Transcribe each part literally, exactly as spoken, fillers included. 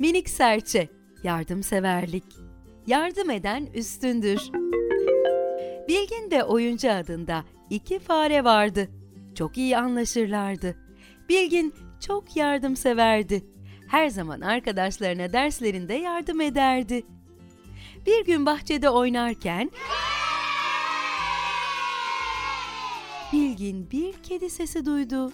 Minik serçe, yardımseverlik. Yardım eden üstündür. Bilgin ve Oyuncu adında iki fare vardı. Çok iyi anlaşırlardı. Bilgin çok yardımseverdi. Her zaman arkadaşlarına derslerinde yardım ederdi. Bir gün bahçede oynarken Bilgin bir kedi sesi duydu.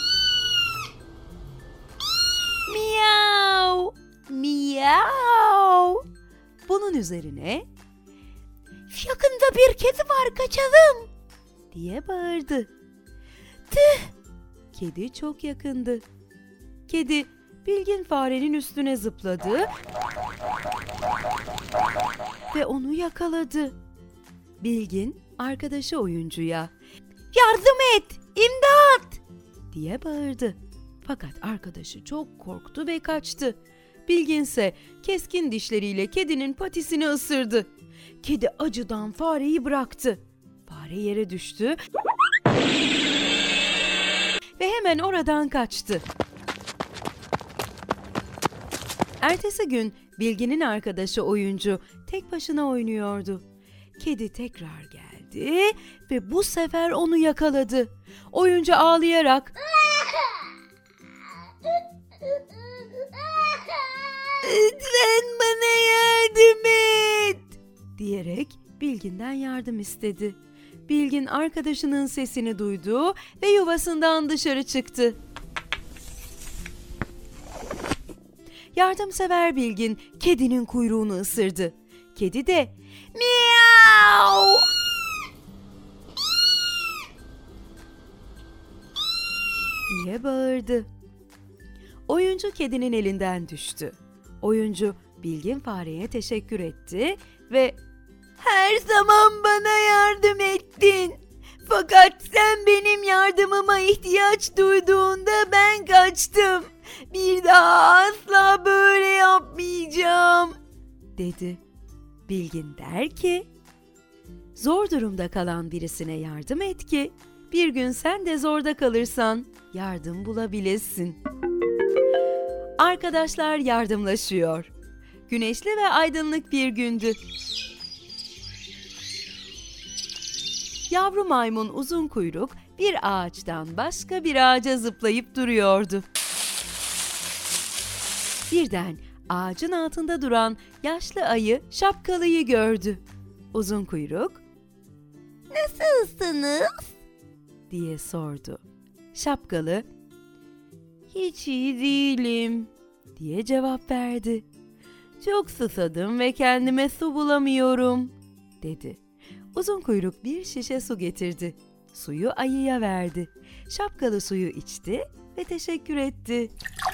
Miyav! Miyav! Bunun üzerine "Yakında bir kedi var, kaçalım!" diye bağırdı. Tüh! Kedi çok yakındı. Kedi Bilgin farenin üstüne zıpladı ve onu yakaladı. Bilgin arkadaşı Oyuncu'ya "Yardım et! İmdat!" diye bağırdı. Fakat arkadaşı çok korktu ve kaçtı. Bilgin ise keskin dişleriyle kedinin patisini ısırdı. Kedi acıdan fareyi bıraktı. Fare yere düştü ve hemen oradan kaçtı. Ertesi gün Bilgin'in arkadaşı Oyuncu tek başına oynuyordu. Kedi tekrar geldi ve bu sefer onu yakaladı. Oyuncu ağlayarak "Lütfen bana yardım et!" diyerek Bilgin'den yardım istedi. Bilgin arkadaşının sesini duydu ve yuvasından dışarı çıktı. Yardımsever Bilgin kedinin kuyruğunu ısırdı. Kedi de "Miyav!" diye bağırdı. Oyuncu kedinin elinden düştü. Oyuncu Bilgin fareye teşekkür etti ve "Her zaman bana yardım ettin. Fakat sen benim yardımıma ihtiyaç duyduğunda ben kaçtım. Bir daha asla böyle yapmayacağım," dedi. Bilgin der ki, "Zor durumda kalan birisine yardım et ki bir gün sen de zorda kalırsan yardım bulabilesin." Arkadaşlar yardımlaşıyor. Güneşli ve aydınlık bir gündü. Yavru maymun uzun kuyruk bir ağaçtan başka bir ağaca zıplayıp duruyordu. Birden ağacın altında duran yaşlı ayı Şapkalı'yı gördü. Uzun kuyruk, "Nasılsınız?" diye sordu. Şapkalı, "Hiç iyi değilim," diye cevap verdi. "Çok susadım ve kendime su bulamıyorum," dedi. Uzun kuyruk bir şişe su getirdi. Suyu ayıya verdi. Şapkalı suyu içti ve teşekkür etti.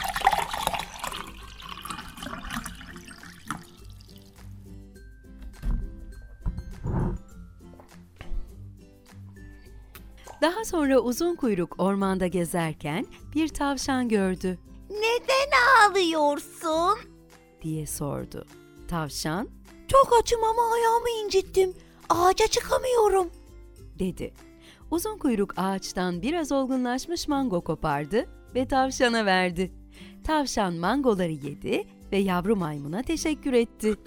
Daha sonra uzun kuyruk ormanda gezerken bir tavşan gördü. "Neden ağlıyorsun?" diye sordu. Tavşan, "Çok açım ama ayağımı incittim. Ağaca çıkamıyorum," dedi. Uzun kuyruk ağaçtan biraz olgunlaşmış mango kopardı ve tavşana verdi. Tavşan mangoları yedi ve yavru maymuna teşekkür etti.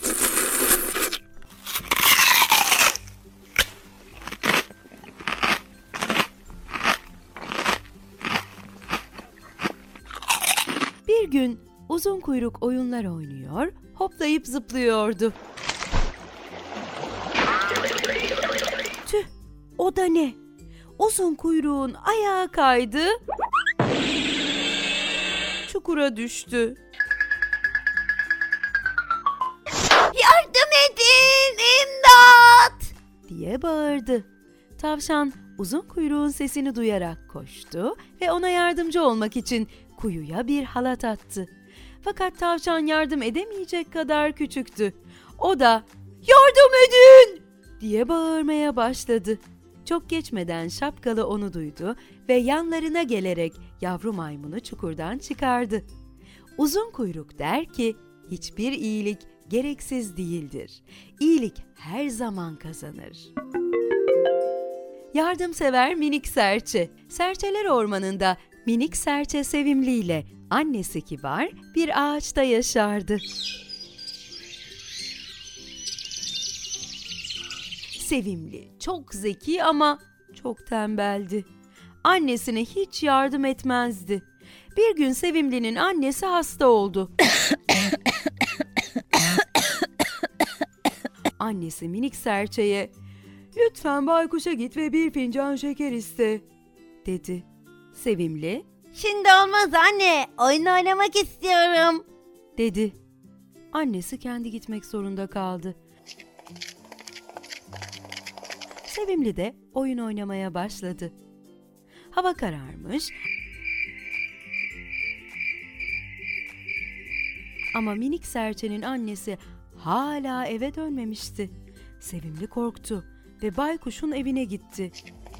Bir gün uzun kuyruk oyunlar oynuyor, hoplayıp zıplıyordu. Tüh, o da ne? Uzun kuyruğun ayağı kaydı, çukura düştü. "Yardım edin, imdat!" diye bağırdı. Tavşan uzun kuyruğun sesini duyarak koştu ve ona yardımcı olmak için kuyuya bir halat attı. Fakat tavşan yardım edemeyecek kadar küçüktü. O da "Yardım edin!" diye bağırmaya başladı. Çok geçmeden Şapkalı onu duydu ve yanlarına gelerek yavru maymunu çukurdan çıkardı. Uzun kuyruk der ki, hiçbir iyilik gereksiz değildir. İyilik her zaman kazanır. Yardımsever minik serçe. Serçeler ormanında minik serçe Sevimli ile Annesi Kibar bir ağaçta yaşardı. Sevimli, çok zeki ama çok tembeldi. Annesine hiç yardım etmezdi. Bir gün Sevimli'nin annesi hasta oldu. Annesi minik serçeye, "Lütfen baykuşa git ve bir fincan şeker iste," dedi. Sevimli, Şimdi olmaz anne. Oyun oynamak istiyorum. dedi. Annesi kendi gitmek zorunda kaldı. Sevimli de oyun oynamaya başladı. Hava kararmış ama minik serçenin annesi hala eve dönmemişti. Sevimli korktu ve baykuşun evine gitti.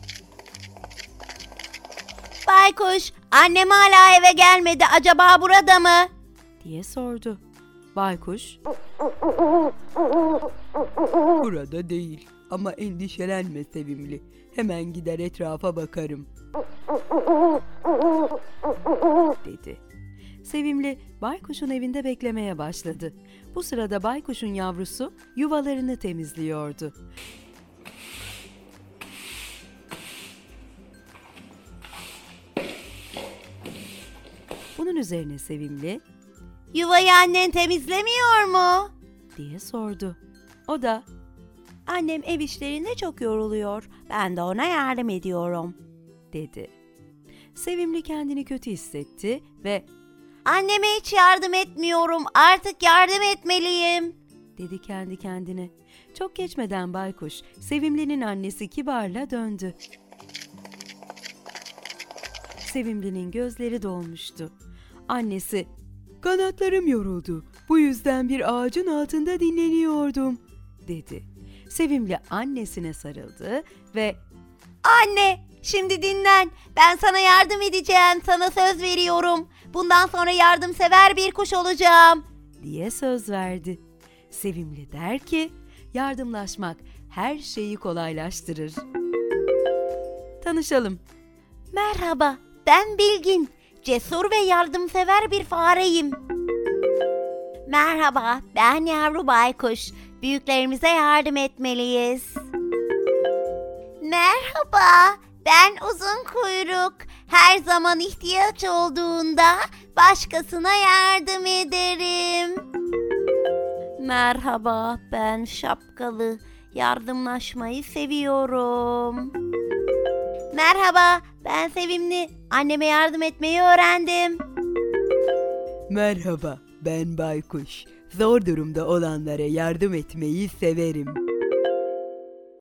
Baykuş, annem hala eve gelmedi. Acaba burada mı? diye sordu. Baykuş, "Burada değil ama endişelenme Sevimli. Hemen gider etrafa bakarım," dedi. Sevimli baykuşun evinde beklemeye başladı. Bu sırada baykuşun yavrusu yuvalarını temizliyordu. Bunun üzerine Sevimli Yuvayı annen temizlemiyor mu? diye sordu. O da Annem ev işlerinde çok yoruluyor. Ben de ona yardım ediyorum. dedi. Sevimli kendini kötü hissetti ve Anneme hiç yardım etmiyorum. Artık yardım etmeliyim. dedi kendi kendine. Çok geçmeden baykuş Sevimli'nin annesi Kibar'la döndü. Sevimli'nin gözleri dolmuştu. Annesi, "Kanatlarım yoruldu. Bu yüzden bir ağacın altında dinleniyordum," dedi. Sevimli annesine sarıldı ve Anne, şimdi dinlen. Ben sana yardım edeceğim. Sana söz veriyorum. Bundan sonra yardımsever bir kuş olacağım. diye söz verdi. Sevimli der ki, yardımlaşmak her şeyi kolaylaştırır. Tanışalım. Merhaba, ben Bilgin. Cesur ve yardımsever bir fareyim. Merhaba, ben yavru baykuş. Büyüklerimize yardım etmeliyiz. Merhaba, ben uzun kuyruk. Her zaman ihtiyaç olduğunda başkasına yardım ederim. Merhaba, ben şapkalı. Yardımlaşmayı seviyorum. Merhaba, ben Sevimli. Anneme yardım etmeyi öğrendim. Merhaba, ben Baykuş. Zor durumda olanlara yardım etmeyi severim.